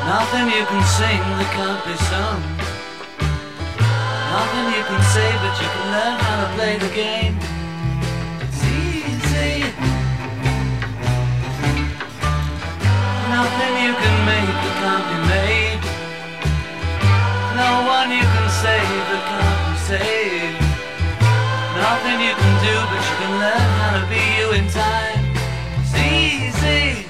Nothing you can sing that can't be sung. Nothing you can say, but you can learn how to play the game. It's easy. Nothing you can make that can't be made. No one you can save that can't be saved. Nothing you can do, but you can learn how to be you in time. It's easy.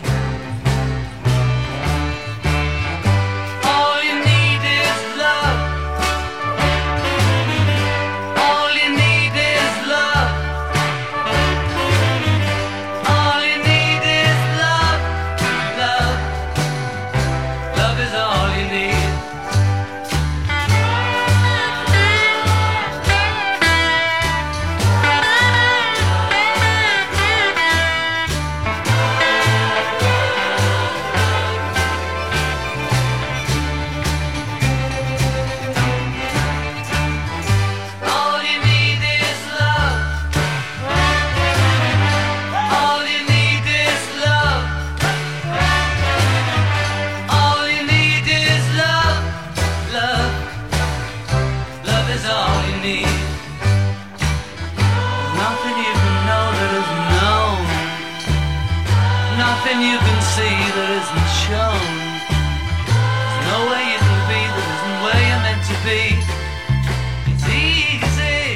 Nothing you can see that isn't shown. There's no way you can be that isn't where you're meant to be. It's easy.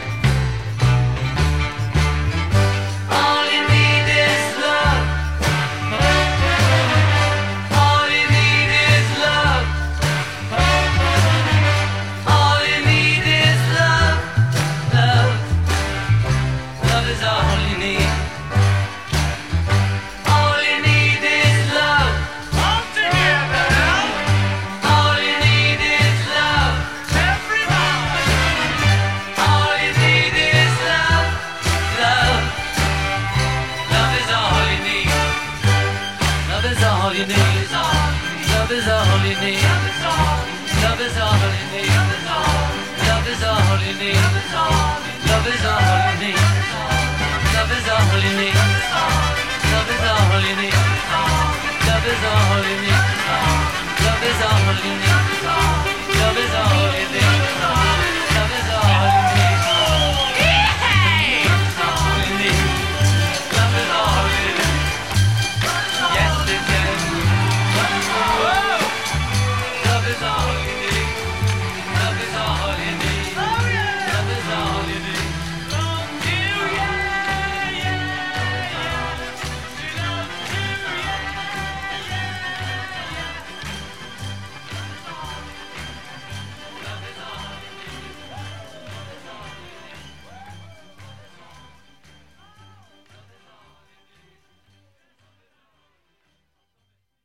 All you need is love. All you need is love. All you need is love. Love. Love is all you need. All you need. Love is all you need. Love is all you need. Love is all you need. Love is all you need. Love is all you need. Love is all you need. Love is all you need. Love is all you need.